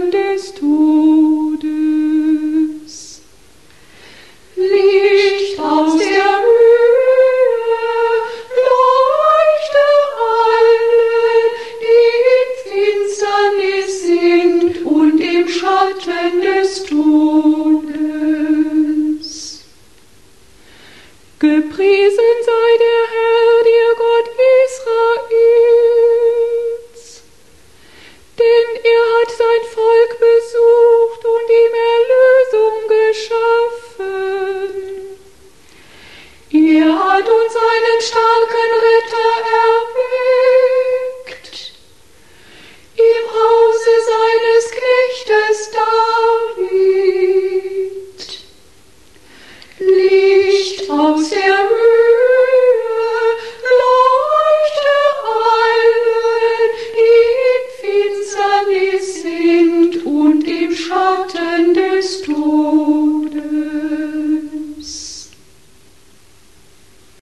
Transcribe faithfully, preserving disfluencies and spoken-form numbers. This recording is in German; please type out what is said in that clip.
Schatten des Todes. Licht aus der Höhe, leuchte allen, die in Finsternis sind und im Schatten des Todes. Gepriesen sei der Herr, der Gott Israels, denn er hat sein Volk besucht und ihm Erlösung geschaffen. Er hat uns einen starken Retter erweckt, im Hause seines Knechtes David. Licht aus der Höhe, leuchte allen, die in Finsternis sind und im Schatten des Todes.